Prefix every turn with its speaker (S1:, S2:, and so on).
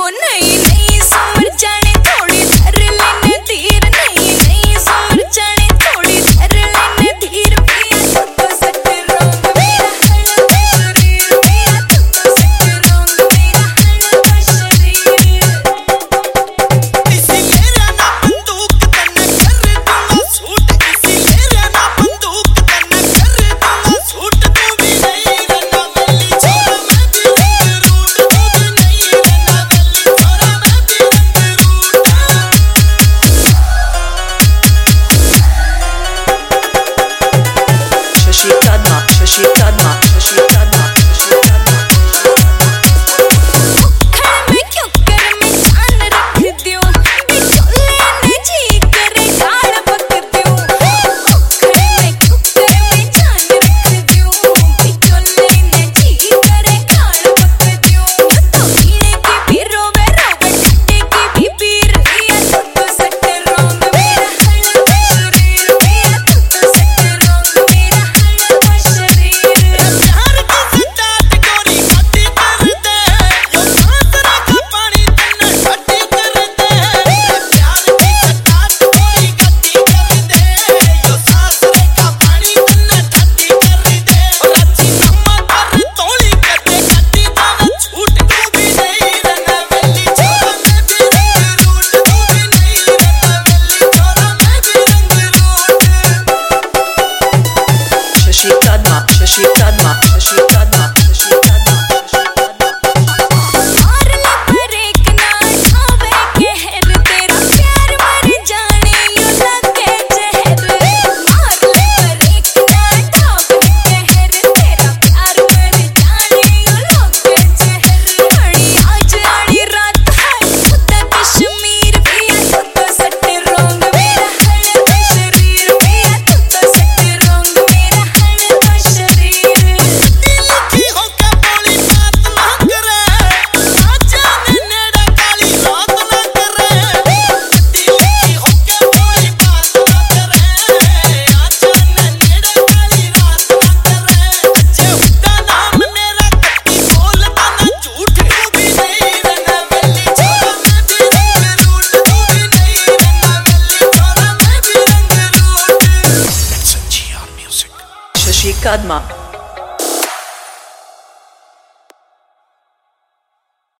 S1: नहीं नहीं समर जाने थोड़ी धर लेने धीर नहीं नहीं समर जाने थोड़ी धर लेने धीर पिया तो सट रोंग मेरा हल्का शरीर पिया तो सट रोंग मेरा हल्का शरीर
S2: इसी मेरा ना बंदूक तन्ना कर दूंगा सूट इसी मेरा ना बंदूक तन्ना कर दूंगा सूट तू भी नहीं रहना वल्ली छोरा मैं भी रंग रूट तू भी नहीं रहना वल्ली छोरा मैं भी रंग रूट
S3: Shashi Kadma, Shashi Kadma, Shashi Kadma, Shashi Kadma.
S1: खड़ में क्यों कर मैं जान रख दूं बिचौले ने जी करे गाड़ बक दूं खड़ में क्यों कर मैं जान रख दूं बिचौले ने जी करे गाड़ बक दूं तो पीने की भी रोवे रोवे ठंडे की भी पीर पिया तो सट रोंग मेरा हल्का शरीर पिया तो सट रोंग मेरा हल्का शरीर
S2: प्यार की सटाट गोरी गति कर दे यो सांस रेखा पानी तन्ना घटी कर दे प्यार की सटाट गोरी गति कर दे यो सांस रेखा पानी तन्ना घटी कर दे रची नम्मा कर तोली कटे कटी जाना छूट तू भी नहीं रहना वल्ली छोरा मैं भी रंग रूट तू भी नहीं रहना वल्ली छोरा मैं भी रंग रूट
S3: Shashi Kadma, Shashi Kadma, Shashi Kadma, Shashi Kadma, Shashi Kadma.
S1: मार ले पर एक ना ठावे कहर तेरा प्यार मर जाने यूं लगे जहर मार ले पर एक ना ठावे कहर तेरा प्यार मर जाने यूं लगे जहर बड़ी आज आड़ी रात है खुदा कश्मीर पिया तो सट रोंग मेरा हल्का शरीर पिया तो सट रोंग मेरा हल्का शरीर
S2: दिल की होके बोली बात ना करे आजा ने नेड़ा काली रात ना करे दिल की होके बोली बात ना करे आजा ने नेड़ा काली रात ना करे अच्छे हुड्डा नाम मेरा कत्ती बोलता ना झूठ तू भी नहीं रहना वल्ली छोरा मैं भी रंग रूट तू भी नहीं रहना वल्ली छोरा मैं भी रंग रूट
S3: Shashi Kadma.